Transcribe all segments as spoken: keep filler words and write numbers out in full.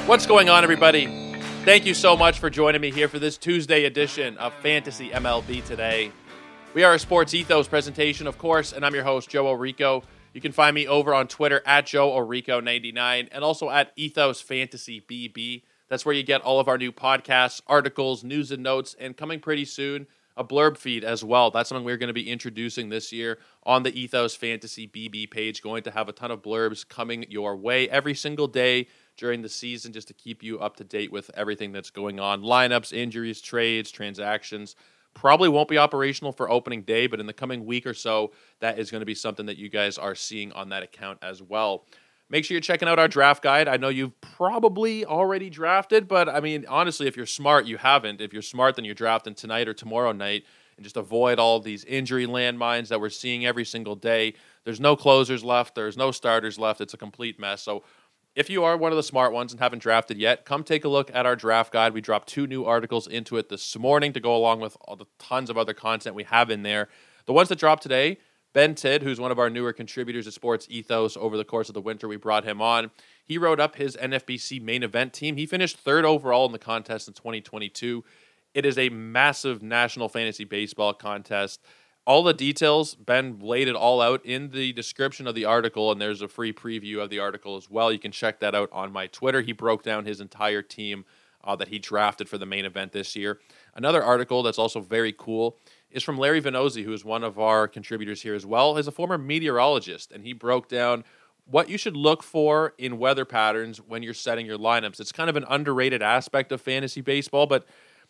What's going on, everybody? Thank you so much for joining me here for this Tuesday edition of Fantasy M L B Today. We are a Sports Ethos presentation, of course, and I'm your host, Joe Orico. You can find me over on Twitter at Joe Orico ninety-nine and also at Ethos Fantasy B B. That's where you get all of our new podcasts, articles, news and notes, and coming pretty soon, a blurb feed as well. That's something we're going to be introducing this year on the Ethos Fantasy B B page. Going to have a ton of blurbs coming your way every single day during the season, just to keep you up to date with everything that's going on. Lineups, injuries, trades, transactions. Probably won't be operational for opening day, but in the coming week or so, that is going to be something that you guys are seeing on that account as well. Make sure you're checking out our draft guide. I know you've probably already drafted, but I mean, honestly, if you're smart, you haven't. If you're smart, then you're drafting tonight or tomorrow night, and just avoid all of these injury landmines that we're seeing every single day. There's no closers left. There's no starters left. It's a complete mess. So if you are one of the smart ones and haven't drafted yet, come take a look at our draft guide. We dropped two new articles into it this morning to go along with all the tons of other content we have in there. The ones that dropped today, Ben Tidd, who's one of our newer contributors at Sports Ethos over the course of the winter, we brought him on. He wrote up his N F B C main event team. He finished third overall in the contest in twenty twenty-two. It is a massive national fantasy baseball contest. All the details, Ben laid it all out in the description of the article, and there's a free preview of the article as well. You can check that out on my Twitter. He broke down his entire team uh, that he drafted for the main event this year. Another article that's also very cool is from Larry Venozzi, who is one of our contributors here as well. He's a former meteorologist, and he broke down what you should look for in weather patterns when you're setting your lineups. It's kind of an underrated aspect of fantasy baseball, but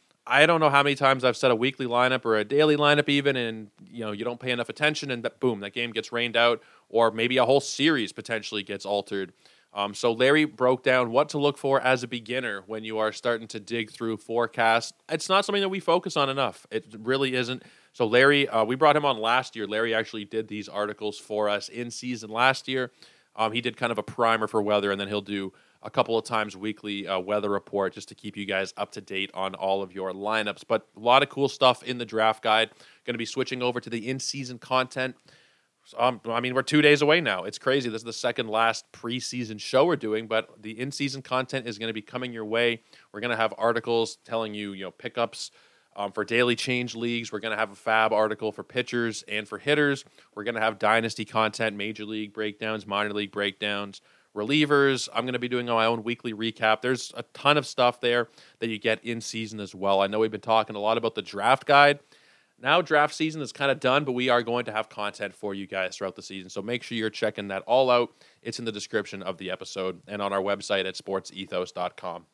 I don't know how many times I've set a weekly lineup or a daily lineup even, and you know you don't pay enough attention, and that, boom, that game gets rained out, or maybe a whole series potentially gets altered. Um, so Larry broke down what to look for as a beginner when you are starting to dig through forecasts. It's not something that we focus on enough. It really isn't. So Larry, uh, we brought him on last year. Larry actually did these articles for us in season last year. Um, he did kind of a primer for weather, and then he'll do a couple of times weekly uh, weather report just to keep you guys up to date on all of your lineups. But a lot of cool stuff in the draft guide. Going to be switching over to the in-season content. Um, I mean, we're two days away now. It's crazy. This is the second last preseason show we're doing, but the in-season content is going to be coming your way. We're going to have articles telling you, you know, pickups um, for daily change leagues. We're going to have a fab article for pitchers and for hitters. We're going to have dynasty content, major league breakdowns, minor league breakdowns, relievers. I'm going to be doing my own weekly recap. There's a ton of stuff there that you get in season as well. I know we've been talking a lot about the draft guide. Now draft season is kind of done, but we are going to have content for you guys throughout the season. So make sure you're checking that all out. It's in the description of the episode and on our website at sports ethos dot com.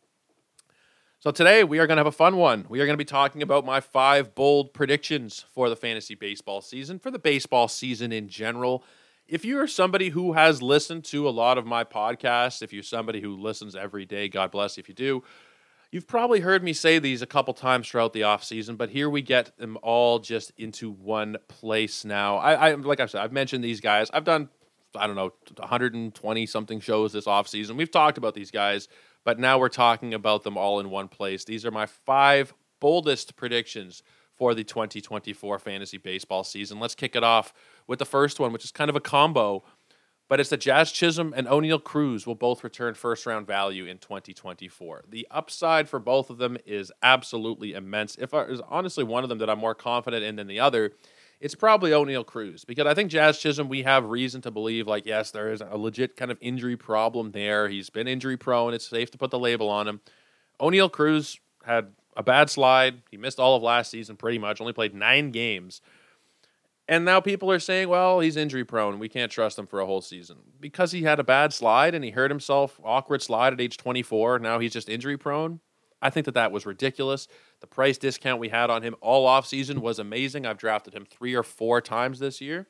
So today we are going to have a fun one. We are going to be talking about my five bold predictions for the fantasy baseball season, for the baseball season in general. If you're somebody who has listened to a lot of my podcasts, if you're somebody who listens every day, God bless if you do, you've probably heard me say these a couple times throughout the offseason, but here we get them all just into one place now. I, I like I said, I've mentioned these guys. I've done, I don't know, one hundred twenty something shows this offseason. We've talked about these guys, but now we're talking about them all in one place. These are my five boldest predictions for the twenty twenty-four fantasy baseball season. Let's kick it off with the first one, which is kind of a combo, but it's that Jazz Chisholm and O'Neill Cruz will both return first-round value in twenty twenty-four. The upside for both of them is absolutely immense. If there's honestly one of them that I'm more confident in than the other, it's probably O'Neill Cruz, because I think Jazz Chisholm, we have reason to believe, like, yes, there is a legit kind of injury problem there. He's been injury-prone. It's safe to put the label on him. O'Neill Cruz had a bad slide. He missed all of last season pretty much, only played nine games. And now people are saying, well, he's injury prone. We can't trust him for a whole season. Because he had a bad slide and he hurt himself, awkward slide at age twenty-four, now he's just injury prone. I think that that was ridiculous. The price discount we had on him all offseason was amazing. I've drafted him three or four times this year.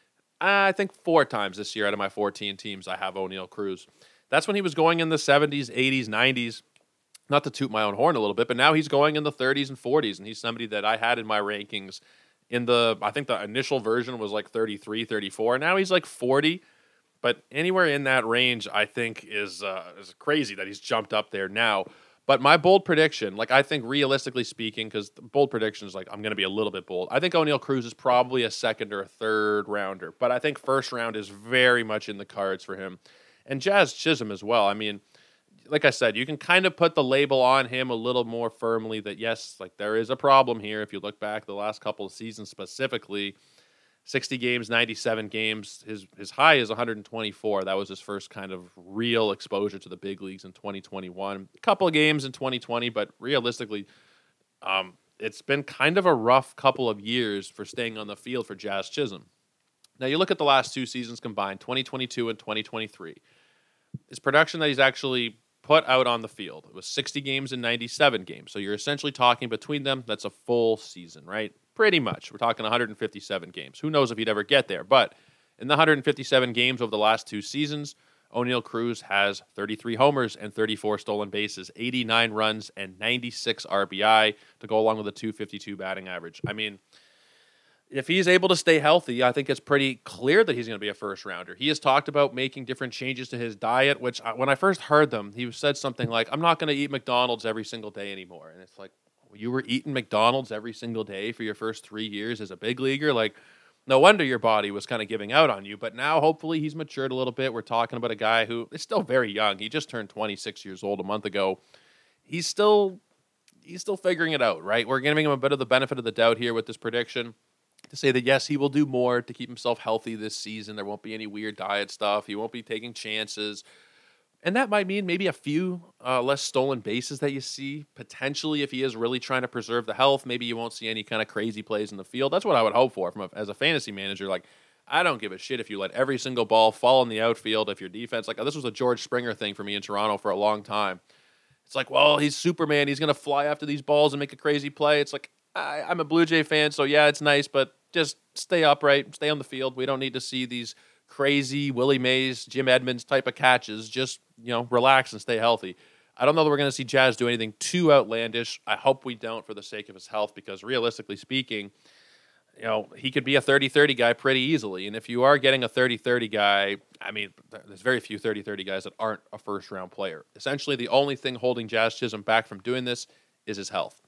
I think four times this year out of my fourteen teams I have O'Neill Cruz. That's when he was going in the seventies, eighties, nineties. Not to toot my own horn a little bit, but now he's going in the thirties and forties, and he's somebody that I had in my rankings in the, I think the initial version was like thirty-three, thirty-four. Now he's like forty, but anywhere in that range, I think is uh, is crazy that he's jumped up there now. But my bold prediction, like I think realistically speaking, because bold prediction is like I'm going to be a little bit bold. I think O'Neill Cruz is probably a second or a third rounder, but I think first round is very much in the cards for him. And Jazz Chisholm as well. I mean, like I said, you can kind of put the label on him a little more firmly that, yes, like there is a problem here. If you look back the last couple of seasons specifically, sixty games, ninety-seven games, his his high is one hundred twenty-four. That was his first kind of real exposure to the big leagues in twenty twenty-one. A couple of games in twenty twenty, but realistically, um, it's been kind of a rough couple of years for staying on the field for Jazz Chisholm. Now, you look at the last two seasons combined, twenty twenty-two and twenty twenty-three. His production that he's actually put out on the field, it was sixty games and ninety-seven games. So you're essentially talking between them, that's a full season, right? Pretty much. We're talking one hundred fifty-seven games. Who knows if he'd ever get there? But in the one hundred fifty-seven games over the last two seasons, Oneil Cruz has thirty-three homers and thirty-four stolen bases, eighty-nine runs, and ninety-six R B I to go along with a two fifty-two batting average. I mean, if he's able to stay healthy, I think it's pretty clear that he's going to be a first rounder. He has talked about making different changes to his diet, which when I first heard them, he said something like, I'm not going to eat McDonald's every single day anymore. And it's like, you were eating McDonald's every single day for your first three years as a big leaguer? Like, no wonder your body was kind of giving out on you. But now, hopefully, he's matured a little bit. We're talking about a guy who is still very young. He just turned twenty-six years old a month ago. He's still, he's still figuring it out, right? We're giving him a bit of the benefit of the doubt here with this prediction, to say that, yes, he will do more to keep himself healthy this season. There won't be any weird diet stuff. He won't be taking chances. And that might mean maybe a few uh, less stolen bases that you see. Potentially, if he is really trying to preserve the health, maybe you won't see any kind of crazy plays in the field. That's what I would hope for from a, as a fantasy manager. Like, I don't give a shit if you let every single ball fall in the outfield. If your defense, like this was a George Springer thing for me in Toronto for a long time. It's like, well, he's Superman. He's going to fly after these balls and make a crazy play. It's like, I, I'm a Blue Jay fan, so yeah, it's nice, but just stay upright, stay on the field. We don't need to see these crazy Willie Mays, Jim Edmonds type of catches. Just, you know, relax and stay healthy. I don't know that we're going to see Jazz do anything too outlandish. I hope we don't for the sake of his health, because realistically speaking, you know, he could be a thirty-thirty guy pretty easily. And if you are getting a thirty-thirty guy, I mean, there's very few thirty-thirty guys that aren't a first-round player. Essentially, the only thing holding Jazz Chisholm back from doing this is his health.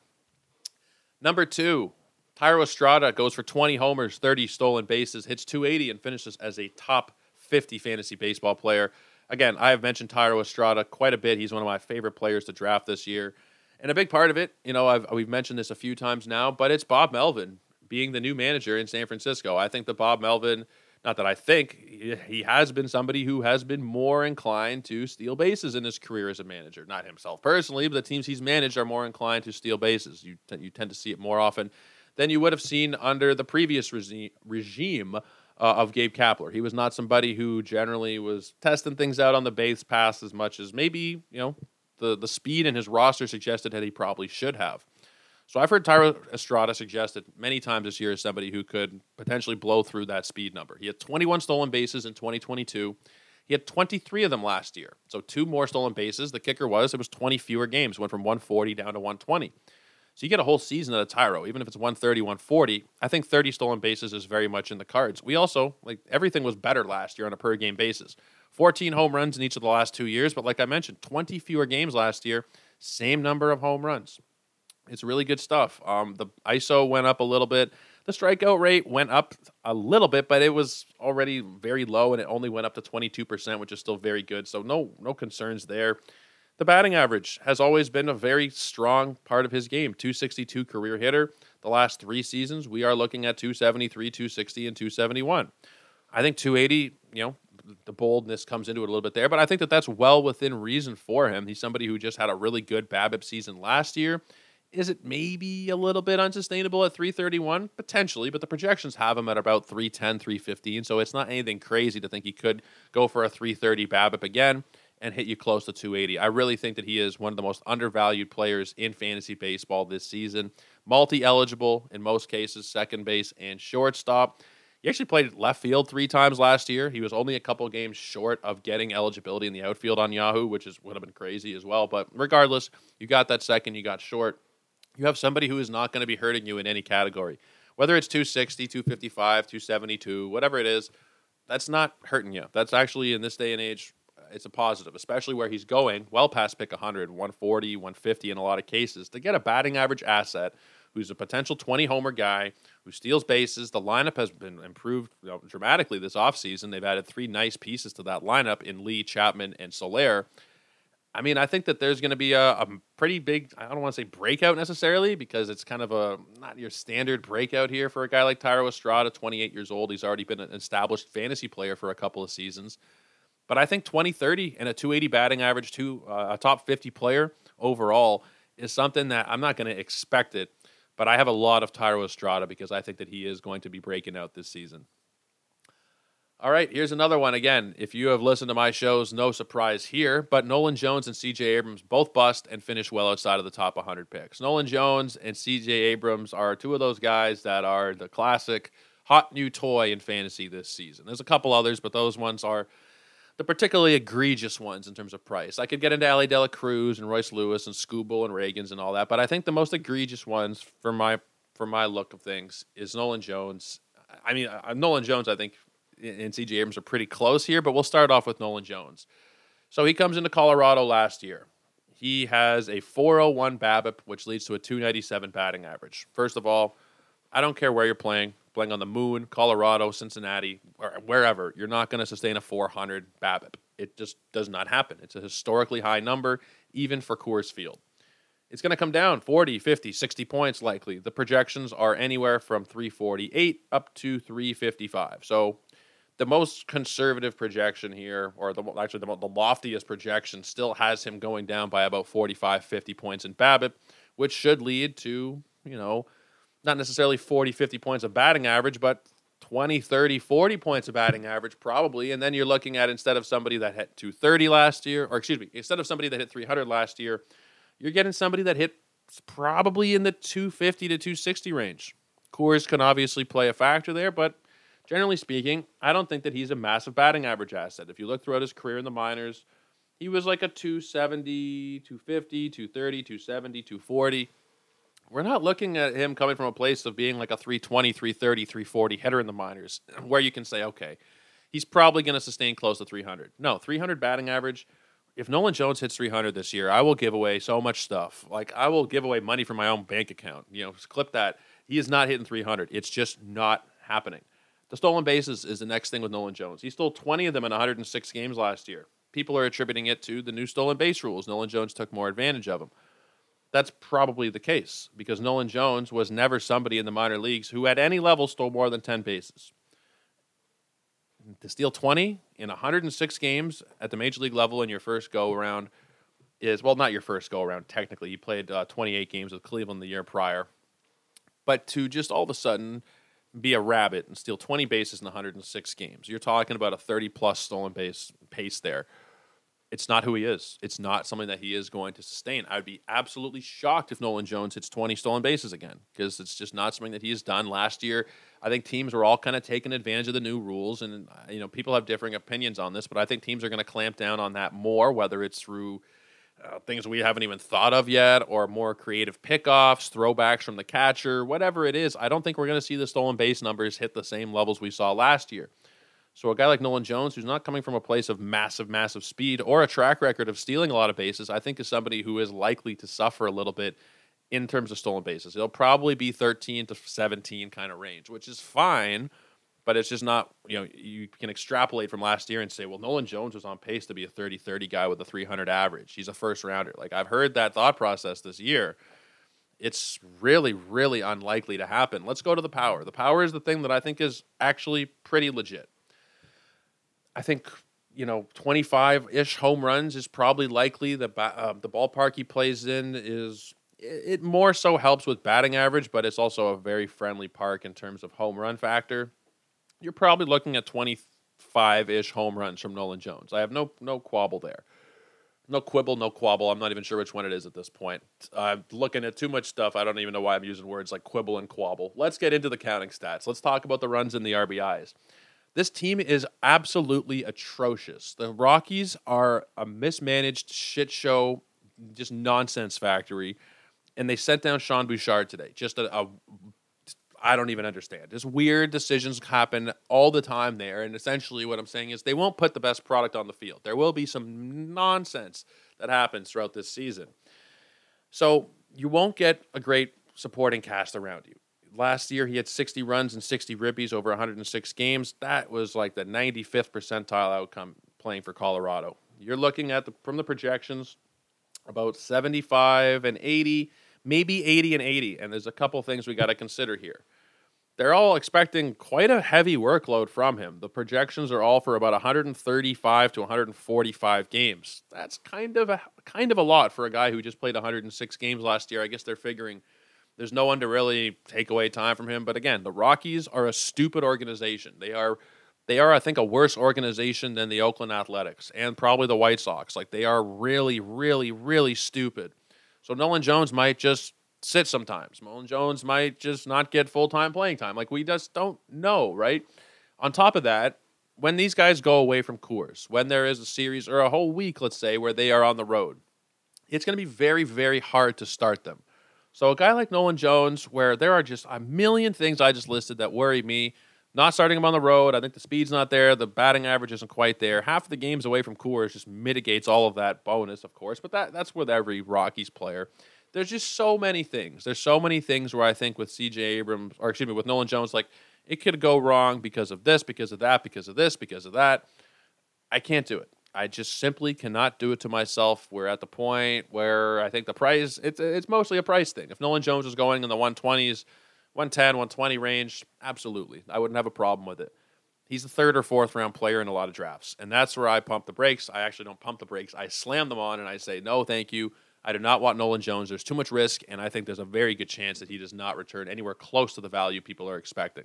Number two, Thairo Estrada goes for twenty homers, thirty stolen bases, hits two eighty, and finishes as a top fifty fantasy baseball player. Again, I have mentioned Thairo Estrada quite a bit. He's one of my favorite players to draft this year. And a big part of it, you know, I've, we've mentioned this a few times now, but it's Bob Melvin being the new manager in San Francisco. I think that Bob Melvin, not that I think, he has been somebody who has been more inclined to steal bases in his career as a manager. Not himself personally, but the teams he's managed are more inclined to steal bases. You, t- you tend to see it more often than you would have seen under the previous regi- regime uh, of Gabe Kapler. He was not somebody who generally was testing things out on the base pass as much as maybe, you know, the, the speed in his roster suggested that he probably should have. So I've heard Thairo Estrada suggested many times this year as somebody who could potentially blow through that speed number. He had twenty-one stolen bases in twenty twenty-two. He had twenty-three of them last year. So two more stolen bases. The kicker was it was twenty fewer games. Went from one forty down to one twenty. So you get a whole season out of Thairo, even if it's one thirty, one forty. I think thirty stolen bases is very much in the cards. We also, like, everything was better last year on a per-game basis. fourteen home runs in each of the last two years, but like I mentioned, twenty fewer games last year, same number of home runs. It's really good stuff. Um, the I S O went up a little bit. The strikeout rate went up a little bit, but it was already very low, and it only went up to twenty-two percent, which is still very good. So no, no concerns there. The batting average has always been a very strong part of his game. two sixty-two career hitter. The last three seasons, we are looking at two seventy-three, two sixty, and two seventy-one. I think two eighty, you know, the boldness comes into it a little bit there, but I think that that's well within reason for him. He's somebody who just had a really good BABIP season last year. Is it maybe a little bit unsustainable at three thirty-one? Potentially, but the projections have him at about three ten, three fifteen, so it's not anything crazy to think he could go for a three thirty BABIP again and hit you close to two eighty. I really think that he is one of the most undervalued players in fantasy baseball this season. Multi-eligible in most cases, second base and shortstop. He actually played left field three times last year. He was only a couple games short of getting eligibility in the outfield on Yahoo, which is would have been crazy as well. But regardless, you got that second, you got short. You have somebody who is not going to be hurting you in any category. Whether it's two sixty, two fifty-five, two seventy-two, whatever it is, that's not hurting you. That's actually, in this day and age, it's a positive, especially where he's going well past pick one hundred, one forty, one fifty in a lot of cases. To get a batting average asset who's a potential twenty-homer guy, who steals bases, the lineup has been improved, you know, dramatically this offseason. They've added three nice pieces to that lineup in Lee, Chapman, and Soler. I mean, I think that there's going to be a, a pretty big, I don't want to say breakout necessarily, because it's kind of a not your standard breakout here for a guy like Thairo Estrada, twenty-eight years old. He's already been an established fantasy player for a couple of seasons. But I think twenty thirty and a two eighty batting average, to uh, a top fifty player overall, is something that I'm not going to expect it. But I have a lot of Thairo Estrada because I think that he is going to be breaking out this season. All right, here's another one. Again, if you have listened to my shows, no surprise here, but Nolan Jones and C J Abrams both bust and finish well outside of the top one hundred picks. Nolan Jones and C J Abrams are two of those guys that are the classic hot new toy in fantasy this season. There's a couple others, but those ones are the particularly egregious ones in terms of price. I could get into Ali Dela Cruz and Royce Lewis and Skubal and Reagans and all that, but I think the most egregious ones for my for my look of things is Nolan Jones. I mean, uh, Nolan Jones, I think, and C J Abrams are pretty close here, but we'll start off with Nolan Jones. So he comes into Colorado last year. He has a four oh one BABIP, which leads to a two ninety-seven batting average. First of all, I don't care where you're playing, playing on the moon, Colorado, Cincinnati, or wherever, you're not going to sustain a four hundred BABIP. It just does not happen. It's a historically high number, even for Coors Field. It's going to come down forty, fifty, sixty points likely. The projections are anywhere from three forty-eight up to three fifty-five. So the most conservative projection here, or the, actually the, the loftiest projection, still has him going down by about forty-five, fifty points in BABIP, which should lead to, you know, not necessarily forty, fifty points of batting average, but twenty, thirty, forty points of batting average probably. And then you're looking at, instead of somebody that hit two thirty last year, or excuse me, instead of somebody that hit three hundred last year, you're getting somebody that hit probably in the two fifty to two sixty range. Coors can obviously play a factor there, but generally speaking, I don't think that he's a massive batting average asset. If you look throughout his career in the minors, he was like a two seventy, two fifty, two thirty, two seventy, two forty. We're not looking at him coming from a place of being like a three twenty, three thirty, three forty hitter in the minors, where you can say, okay, he's probably going to sustain close to three hundred. No, three hundred batting average. If Nolan Jones hits three hundred this year, I will give away so much stuff. Like, I will give away money from my own bank account. You know, clip that. He is not hitting three hundred. It's just not happening. The stolen bases is the next thing with Nolan Jones. He stole twenty of them in one hundred six games last year. People are attributing it to the new stolen base rules. Nolan Jones took more advantage of them. That's probably the case, because Nolan Jones was never somebody in the minor leagues who at any level stole more than ten bases. To steal twenty in one hundred six games at the major league level in your first go-around is, well, not your first go-around, technically. You played uh, twenty-eight games with Cleveland the year prior. But to just all of a sudden be a rabbit and steal twenty bases in one hundred six games, you're talking about a thirty-plus stolen base pace there. It's not who he is. It's not something that he is going to sustain. I would be absolutely shocked if Nolan Jones hits twenty stolen bases again, because it's just not something that he has done. Last year, I think teams were all kind of taking advantage of the new rules, and you know, people have differing opinions on this, but I think teams are going to clamp down on that more, whether it's through uh, things we haven't even thought of yet, or more creative pickoffs, throwbacks from the catcher, whatever it is. I don't think we're going to see the stolen base numbers hit the same levels we saw last year. So a guy like Nolan Jones, who's not coming from a place of massive, massive speed or a track record of stealing a lot of bases, I think is somebody who is likely to suffer a little bit in terms of stolen bases. It'll probably be thirteen to seventeen kind of range, which is fine, but it's just not, you know, you can extrapolate from last year and say, well, Nolan Jones was on pace to be a thirty thirty guy with a three hundred average. He's a first rounder. Like, I've heard that thought process this year. It's really, really unlikely to happen. Let's go to the power. The power is the thing that I think is actually pretty legit. I think, you know, twenty-five-ish home runs is probably likely. The uh, the ballpark he plays in is, it more so helps with batting average, but it's also a very friendly park in terms of home run factor. You're probably looking at twenty-five-ish home runs from Nolan Jones. I have no no quabble there. No quibble, no quabble. I'm not even sure which one it is at this point. I'm looking at too much stuff. I don't even know why I'm using words like quibble and quabble. Let's get into the counting stats. Let's talk about the runs and the R B Is. This team is absolutely atrocious. The Rockies are a mismanaged shit show, just nonsense factory, and they sent down Sean Bouchard today. Just a, a I don't even understand. Just weird decisions happen all the time there, and essentially what I'm saying is they won't put the best product on the field. There will be some nonsense that happens throughout this season. So you won't get a great supporting cast around you. Last year, he had sixty runs and sixty ribbies over one hundred six games. That was like the ninety-fifth percentile outcome playing for Colorado. You're looking at the from the projections about seventy-five and eighty, maybe eighty and eighty. And there's a couple things we got to consider here. They're all expecting quite a heavy workload from him. The projections are all for about one thirty-five to one forty-five games. That's kind of a kind of a lot for a guy who just played one hundred six games last year. I guess they're figuring there's no one to really take away time from him. But again, the Rockies are a stupid organization. They are they are I think a worse organization than the Oakland Athletics and probably the White Sox. Like they are really really really stupid. So Nolan Jones might just sit sometimes. Nolan Jones might just not get full-time playing time. Like, we just don't know, right? On top of that, when these guys go away from Coors, when there is a series or a whole week, let's say, where they are on the road, it's going to be very, very hard to start them. So a guy like Nolan Jones, where there are just a million things I just listed that worry me, not starting him on the road, I think the speed's not there, the batting average isn't quite there. Half of the games away from Coors just mitigates all of that bonus, of course, but that that's with every Rockies player. There's just so many things. There's so many things where I think with C J Abrams, or excuse me, with Nolan Jones, like, it could go wrong because of this, because of that, because of this, because of that. I can't do it. I just simply cannot do it to myself. We're at the point where I think the price, it's it's mostly a price thing. If Nolan Jones was going in the one twenties, one ten, one twenty range, absolutely. I wouldn't have a problem with it. He's the third or fourth round player in a lot of drafts, and that's where I pump the brakes. I actually don't pump the brakes. I slam them on, and I say, no, thank you. I do not want Nolan Jones. There's too much risk, and I think there's a very good chance that he does not return anywhere close to the value people are expecting.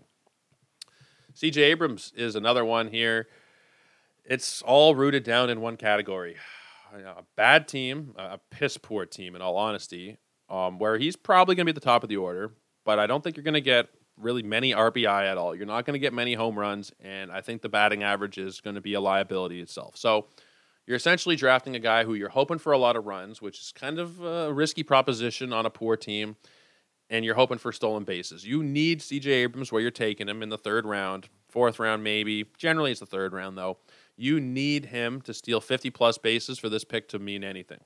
C J Abrams is another one here. It's all rooted down in one category. A bad team, a piss-poor team, in all honesty, um, where he's probably going to be at the top of the order, but I don't think you're going to get really many R B I at all. You're not going to get many home runs, and I think the batting average is going to be a liability itself. So you're essentially drafting a guy who you're hoping for a lot of runs, which is kind of a risky proposition on a poor team, and you're hoping for stolen bases. You need C J Abrams where you're taking him in the third round, fourth round maybe. Generally, it's the third round, though. You need him to steal fifty-plus bases for this pick to mean anything.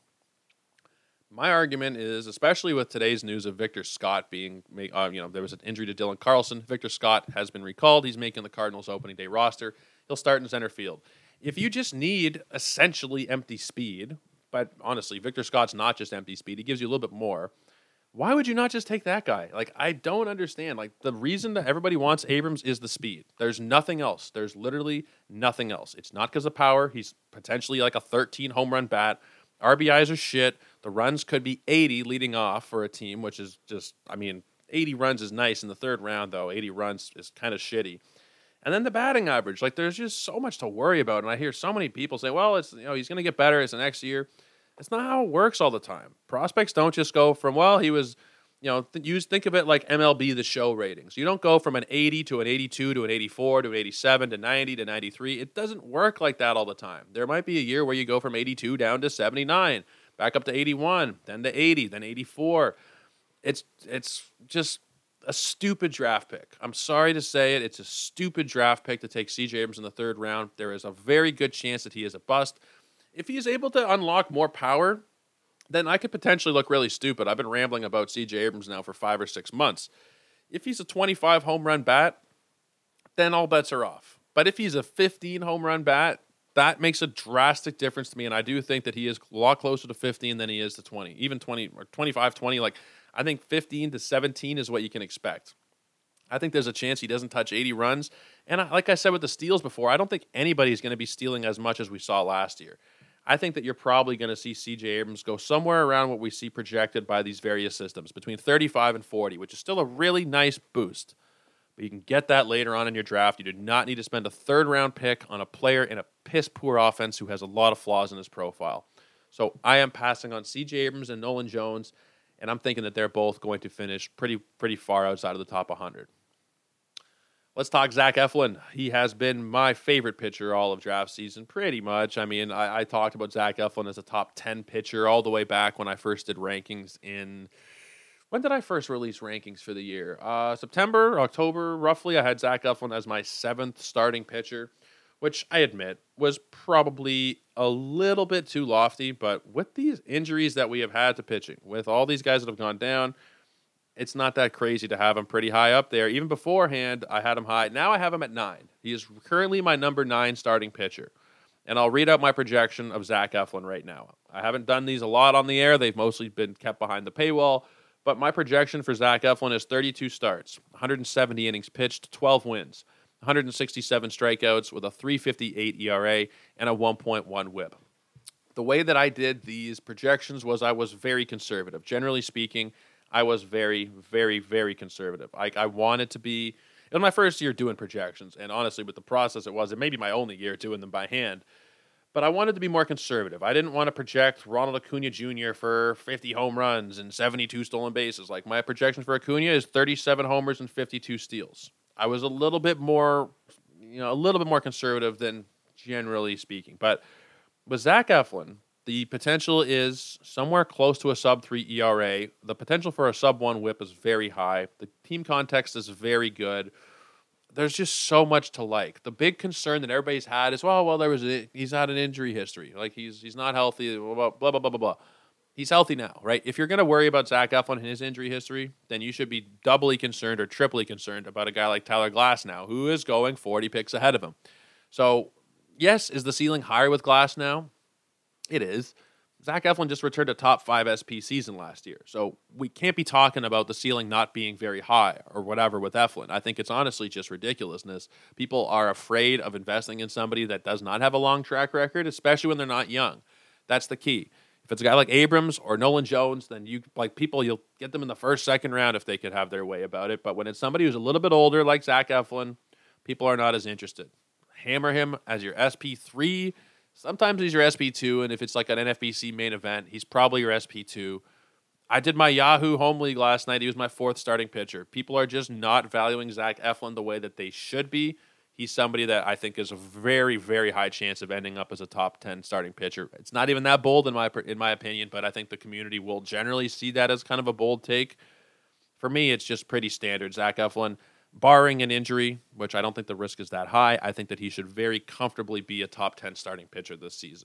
My argument is, especially with today's news of Victor Scott being, uh, you know, there was an injury to Dylan Carlson. Victor Scott has been recalled. He's making the Cardinals opening day roster. He'll start in center field. If you just need essentially empty speed, but honestly, Victor Scott's not just empty speed. He gives you a little bit more. Why would you not just take that guy? Like, I don't understand. Like, the reason that everybody wants Abrams is the speed. There's nothing else. There's literally nothing else. It's not because of power. He's potentially like a thirteen home run bat. R B Is are shit. The runs could be eighty leading off for a team, which is just, I mean, eighty runs is nice in the third round, though. eighty runs is kind of shitty. And then the batting average, like, there's just so much to worry about. And I hear so many people say, well, it's, you know, he's going to get better. It's the next year. It's not how it works all the time. Prospects don't just go from, well, he was, you know, th- use think of it like M L B The Show ratings. You don't go from an eighty to an eighty-two to an eighty-four to an eighty-seven to ninety to ninety-three. It doesn't work like that all the time. There might be a year where you go from eighty-two down to seventy-nine, back up to eighty-one, then to eighty, then eighty-four. It's it's just a stupid draft pick. I'm sorry to say it. It's a stupid draft pick to take C J Abrams in the third round. There is a very good chance that he is a bust. If he is able to unlock more power, then I could potentially look really stupid. I've been rambling about C J Abrams now for five or six months. If he's a twenty-five home run bat, then all bets are off. But if he's a fifteen home run bat, that makes a drastic difference to me, and I do think that he is a lot closer to fifteen than he is to twenty. Even twenty or twenty-five, twenty, like, I think fifteen to seventeen is what you can expect. I think there's a chance he doesn't touch eighty runs. And I, like I said with the steals before, I don't think anybody's going to be stealing as much as we saw last year. I think that you're probably going to see C J Abrams go somewhere around what we see projected by these various systems, between thirty-five and forty, which is still a really nice boost. But you can get that later on in your draft. You do not need to spend a third-round pick on a player in a piss-poor offense who has a lot of flaws in his profile. So I am passing on C J Abrams and Nolan Jones, and I'm thinking that they're both going to finish pretty pretty far outside of the top one hundred. Let's talk Zach Eflin. He has been my favorite pitcher all of draft season, pretty much. I mean, I, I talked about Zach Eflin as a top ten pitcher all the way back when I first did rankings in... When did I first release rankings for the year? Uh, September, October, roughly. I had Zach Eflin as my seventh starting pitcher, which I admit was probably a little bit too lofty, but with these injuries that we have had to pitching, with all these guys that have gone down, it's not that crazy to have him pretty high up there. Even beforehand, I had him high. Now I have him at nine. He is currently my number nine starting pitcher. And I'll read out my projection of Zach Eflin right now. I haven't done these a lot on the air. They've mostly been kept behind the paywall. But my projection for Zach Eflin is thirty-two starts, one hundred seventy innings pitched, twelve wins, one hundred sixty-seven strikeouts with a three fifty-eight E R A and a one point one whip. The way that I did these projections was I was very conservative. Generally speaking, I was very, very, very conservative. I, I wanted to be, it was my first year doing projections, and honestly, with the process it was, it may be my only year doing them by hand, but I wanted to be more conservative. I didn't want to project Ronald Acuna Junior for fifty home runs and seventy-two stolen bases. Like, my projection for Acuna is thirty-seven homers and fifty-two steals. I was a little bit more, you know, a little bit more conservative than generally speaking. But with Zach Eflin, the potential is somewhere close to a sub three E R A. The potential for a sub one whip is very high. The team context is very good. There's just so much to like. The big concern that everybody's had is, well, well, there was a, he's had an injury history. Like, he's he's not healthy, blah, blah, blah, blah, blah, blah. He's healthy now, right? If you're going to worry about Zach Eflin and his injury history, then you should be doubly concerned or triply concerned about a guy like Tyler Glasnow, who is going forty picks ahead of him. So, yes, is the ceiling higher with Glasnow? It is. Zach Eflin just returned a top five S P season last year. So we can't be talking about the ceiling not being very high or whatever with Eflin. I think it's honestly just ridiculousness. People are afraid of investing in somebody that does not have a long track record, especially when they're not young. That's the key. If it's a guy like Abrams or Nolan Jones, then you like people, you'll get them in the first, second round if they could have their way about it. But when it's somebody who's a little bit older like Zach Eflin, people are not as interested. Hammer him as your S P three. Sometimes he's your S P two, and if it's like an N F B C main event, he's probably your S P two. I did my Yahoo home league last night. He was my fourth starting pitcher. People are just not valuing Zach Eflin the way that they should be. He's somebody that I think is a very, very high chance of ending up as a top ten starting pitcher. It's not even that bold in my in my opinion, but I think the community will generally see that as kind of a bold take. For me, it's just pretty standard. Zach Eflin, barring an injury, which I don't think the risk is that high, I think that he should very comfortably be a top ten starting pitcher this season.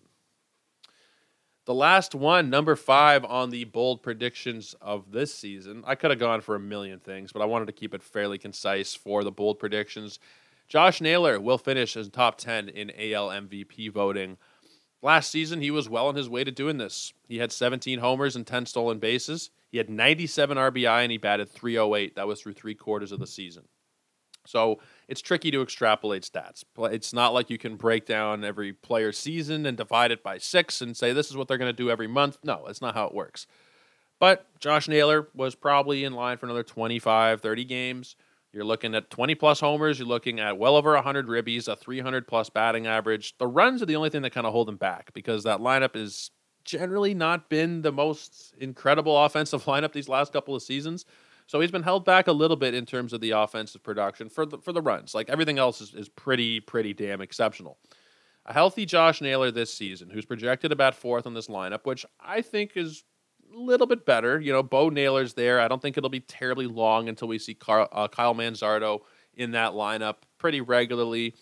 The last one, number five on the bold predictions of this season. I could have gone for a million things, but I wanted to keep it fairly concise for the bold predictions. Josh Naylor will finish as top ten in A L M V P voting. Last season, he was well on his way to doing this. He had seventeen homers and ten stolen bases. He had ninety-seven R B I, and he batted three oh eight. That was through three quarters of the season. So it's tricky to extrapolate stats. It's not like you can break down every player's season and divide it by six and say this is what they're going to do every month. No, that's not how it works. But Josh Naylor was probably in line for another twenty-five, thirty games. You're looking at twenty-plus homers. You're looking at well over one hundred ribbies, a three hundred-plus batting average. The runs are the only thing that kind of hold him back because that lineup has generally not been the most incredible offensive lineup these last couple of seasons. So he's been held back a little bit in terms of the offensive production for the, for the runs. Like everything else is, is pretty, pretty damn exceptional. A healthy Josh Naylor this season, who's projected about fourth on this lineup, which I think is a little bit better. You know, Bo Naylor's there. I don't think it'll be terribly long until we see Carl, uh, Kyle Manzardo in that lineup pretty regularly.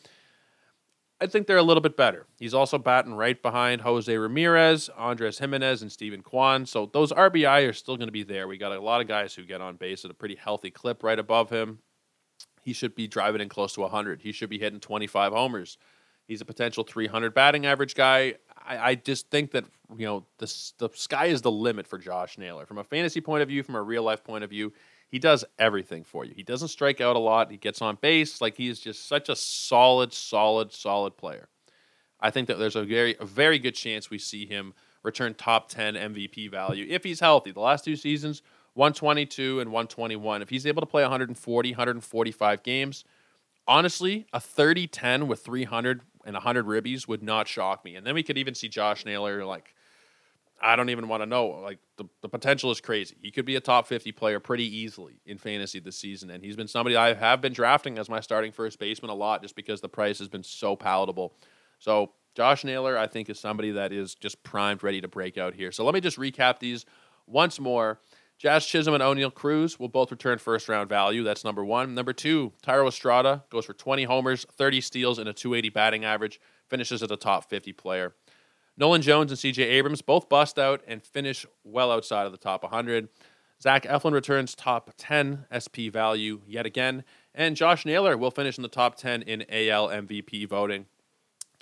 I think they're a little bit better. He's also batting right behind Jose Ramirez, Andres Jimenez, and Steven Kwan. So those R B I are still going to be there. We got a lot of guys who get on base at a pretty healthy clip right above him. He should be driving in close to one hundred. He should be hitting twenty-five homers. He's a potential three hundred batting average guy. I, I just think that, you know, the, the sky is the limit for Josh Naylor. From a fantasy point of view, from a real-life point of view, he does everything for you. He doesn't strike out a lot. He gets on base. Like, he is just such a solid, solid, solid player. I think that there's a very, a very good chance we see him return top ten M V P value if he's healthy. The last two seasons, one twenty-two and one twenty-one. If he's able to play one forty, one forty-five games, honestly, a thirty ten with three hundred and one hundred ribbies would not shock me. And then we could even see Josh Naylor, like, I don't even want to know. Like, the, the potential is crazy. He could be a top fifty player pretty easily in fantasy this season. And he's been somebody I have been drafting as my starting first baseman a lot just because the price has been so palatable. So Josh Naylor, I think, is somebody that is just primed, ready to break out here. So let me just recap these once more. Jazz Chisholm and O'Neal Cruz will both return first-round value. That's number one. Number two, Thairo Estrada goes for twenty homers, thirty steals, and a two eighty batting average. Finishes as a top fifty player. Nolan Jones and C J Abrams both bust out and finish well outside of the top one hundred. Zach Eflin returns top ten S P value yet again. And Josh Naylor will finish in the top ten in A L M V P voting.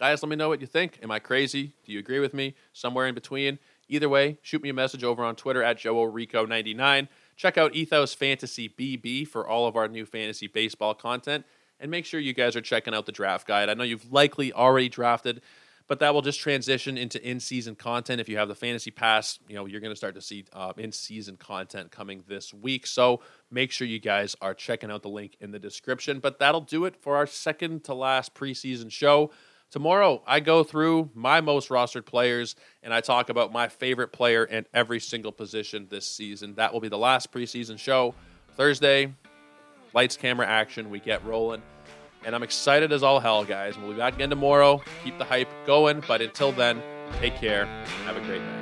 Guys, let me know what you think. Am I crazy? Do you agree with me? Somewhere in between. Either way, shoot me a message over on Twitter at Joe Rico ninety-nine. Check out Ethos Fantasy B B for all of our new fantasy baseball content. And make sure you guys are checking out the draft guide. I know you've likely already drafted, but that will just transition into in-season content. If you have the Fantasy Pass, you know, you're going to start to see uh, in-season content coming this week. So make sure you guys are checking out the link in the description. But that'll do it for our second to last preseason show. Tomorrow, I go through my most rostered players, and I talk about my favorite player in every single position this season. That will be the last preseason show. Thursday, lights, camera, action. We get rolling. And I'm excited as all hell, guys. We'll be back again tomorrow. Keep the hype going. But until then, take care. Have a great night.